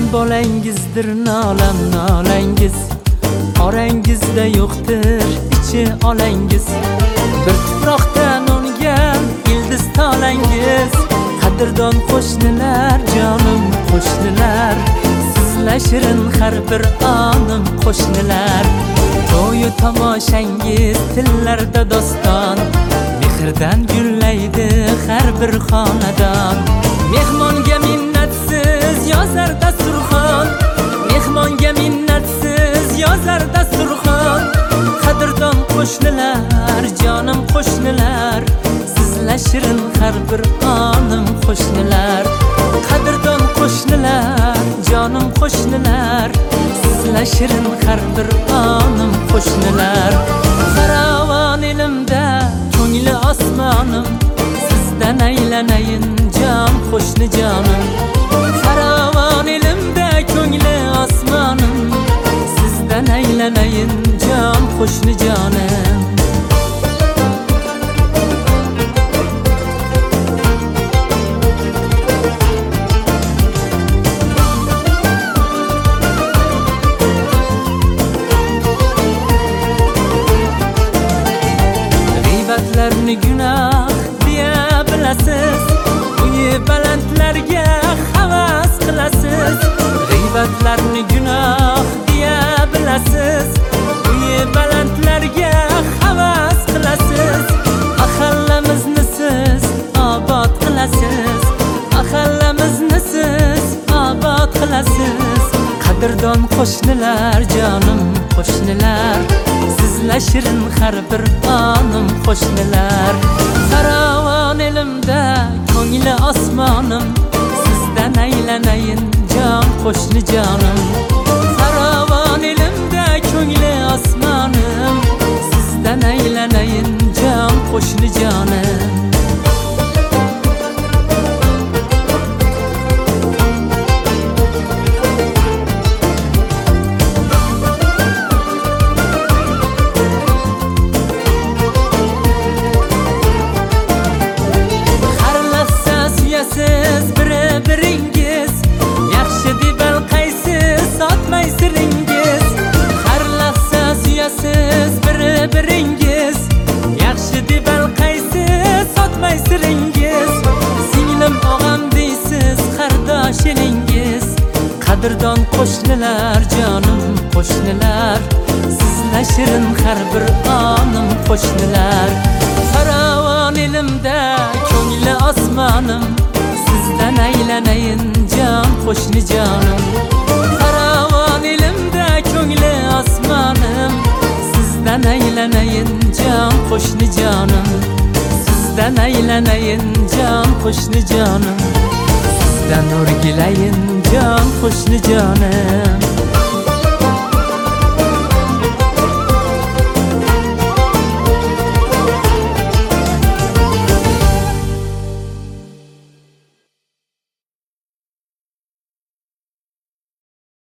bolangizdir nolam nolangiz, orangizda yo'qdir ichi olangiz. Bir tuproqdan ungan ildiz tolangiz. Qadrdon qo'shnilar, jonim qo'shnilar, sizlar shirin har bir onim qo'shnilar. To'yu tomoshangiz tillarda doston, mehrdan gullaydi har bir xonadon. Mehmonga minnatsiz yozar dasturxon, mehmonga minnatsiz yozar dasturxon. Qadrdon qo'shnilar, jonim qo'shnilar, sizlar shirin har bir onim qo'shnilar. Qadrdon qo'shnilar, jonim qo'shnilar, sizlar shirin har bir onim qo'shnilar. Faravon elimda, ko'ngli osmonim, sizdan aylanayin jon qo'shni jonim. Faravon elimda, ko'ngli osmonim, sizdan aylanayin jon qo'shni jonim. G'iybatlarni gunoh deya bilasiz, uyi balandlarga havas qilasiz. G'iybatlarni gunoh deya bilasiz, uyi balandlarga havas qilasiz. Mahallamizni siz obod qilasiz, mahallamizni siz obod qilasiz. Qadrdon qo'shnilar, jonim qo'shnilar, sizlar shirin har bir onim qo'shnilar. Faravon elimda, ko'ngli osmonim, sizdan aylanayin jon qo'shni jonim. Faravon elimda, ko'ngli osmonim, sizdan aylanayin jon qo'shni jonim. Siz bir-biringiz, yaxshi deb alqaysiz, sotmay siringiz. Har lahza suyasiz bir-biringiz, yaxshi deb alqaysiz, sotmay siringiz. Singlim og'am deysiz, qardosh elingiz. Qadrdon qo'shnilar, jonim qo'shnilar, sizlar shirin har bir onim qo'shnilar. Faravon elimda, ko'ngli osmonim, sizdan aylanayin jon qo'shni jonim. Faravon elimda, ko'ngli osmonim, sizdan aylanayin jon qo'shni jonim. Sizdan aylanayin jon qo'shni jonim, sizdan o'rgilayin jon qo'shni jonim.